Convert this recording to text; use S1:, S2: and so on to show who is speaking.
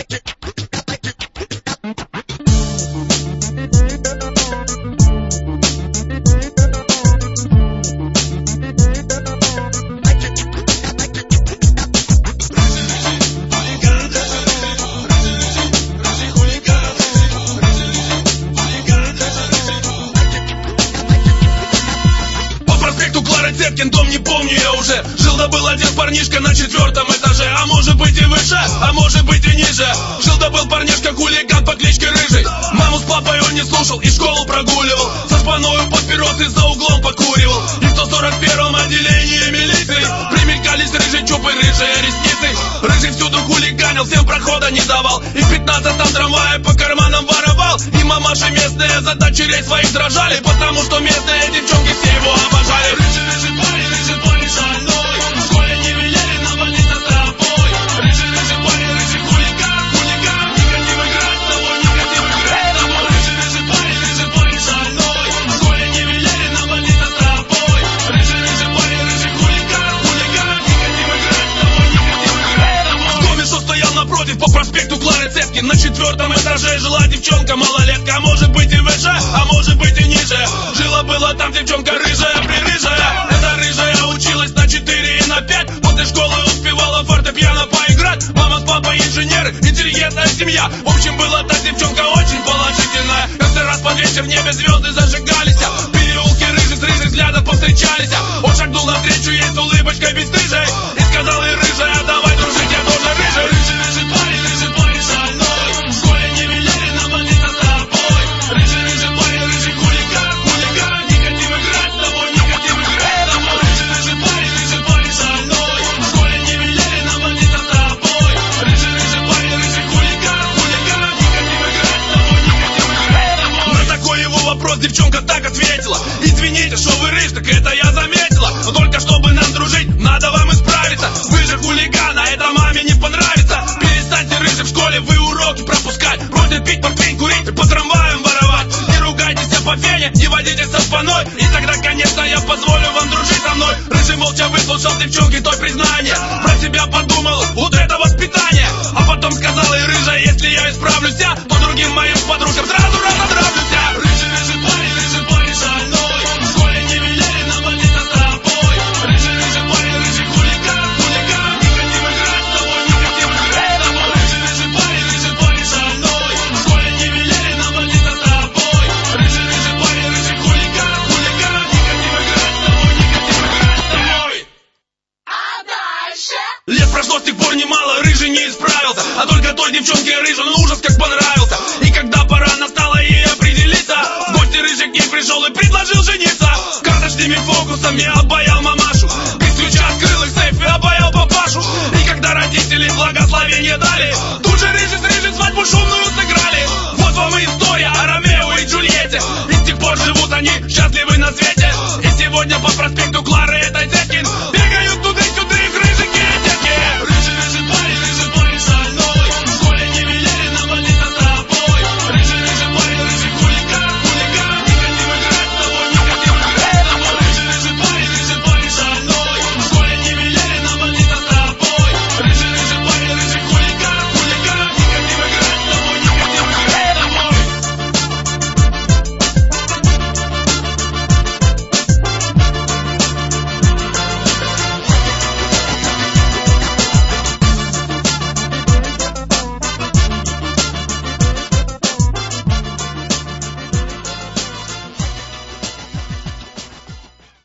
S1: Дом не помню я уже. Жил да был один парнишка на 4-м этаже. А может быть и выше, а может быть и ниже. Жил да был парнишка хулиган по кличке Рыжий. Маму с папой он не слушал и школу прогуливал. Со шпаною папиросы за углом покуривал. И в 141-м отделении милиции примелькались рыжие чупы, рыжие ресницы. Рыжий всюду хулиганил, всем прохода не давал. И в 15-м трамвае по карманам воровал. И мамаши местные за дочерей своих дрожали, потому что местные девчонки все его обожали. Рыжий парень шальной, в школе не велели нам водить на тобой. Рыжий парень, рыжий хулиган, не хотим играть с тобой, не хотим играть с тобой. Рыжий парень шальной, в школе не велели нам водить на тобой. Рыжий парень, рыжий хулиган, не хотим играть с тобой, не хотим играть с тобой. В доме, что стоял напротив по проспекту Клары Цеткин, на 4-м этаже жила девчонка малолетка. А может быть и выше, а может быть и ниже. Жила-была там девчонка рыжая, прирыжая. Училась на 4 и на 5. После школы успевала фортепиано поиграть. Мама с папой инженеры, интеллигентная семья. В общем, была та девчонка очень положительная. Как-то раз под вечер в небе звезды зажигались. В переулке рыжий с рыжих взглядов повстречались. Он шагнул навстречу ей с улыбочкой бесстыжей и сказал ей: рыжая, давай дружить, я тоже рыжий. Рыжий парень шальной, в школе не велели нам водить на тобой. Рыжий парень, рыжий хулиган, не хотим играть с тобой, не хотим играть с тобой. Рыжий парень шальной, в школе не велели нам водить на тобой. Рыжий парень, рыжий хулиган, не хотим играть с тобой, не хотим играть с тобой. На такой его вопрос девчонка так ответила: извините, что вы рыж, так это я заметила. Но только чтобы нам дружить, надо вам исправиться. Вы же хулиган, а это маме не понравится. Перестаньте, рыжий, в школе вы уроки пропускать. Бросьте пить, портвейн курить и по трамваям воровать. Не ругайтесь по фене, не водите со шпаной. И тогда, конечно, я позволю вам дружить со мной. Рыжий молча выслушал девчонки той признание. Про себя подумал, вот это воспитание. А потом сказал ей: рыжая, если я исправлюсь, то другим моим подружкам сразу разодравлюсь. Рыжий парень шальной, в школе не велели нам водить на тобой. Рыжий парень, рыжий хулиган, не хотим играть с тобой, не хотим играть с тобой. Рыжий парень шальной, в школе не велели нам водить на тобой. Рыжий парень, рыжий хулиган, не хотим играть с тобой, не хотим играть с тобой. А дальше? Лет прошло с тех пор немало, рыжий не исправился. А только той девчонке рыжий, ну ужас как понравился. И когда пора настала ей определиться, в гости рыжий к ней пришел и предложил жениться. Карточными фокусами обаял мамашу, без ключа открыл их сейф и обаял папашу. И когда родители благословение дали, тут же рыжий с рыжей свадьбу шумную сыграли. Вот вам и история о Ромео и Джульетте. И с тех пор живут они счастливы на свете. И сегодня по проспекту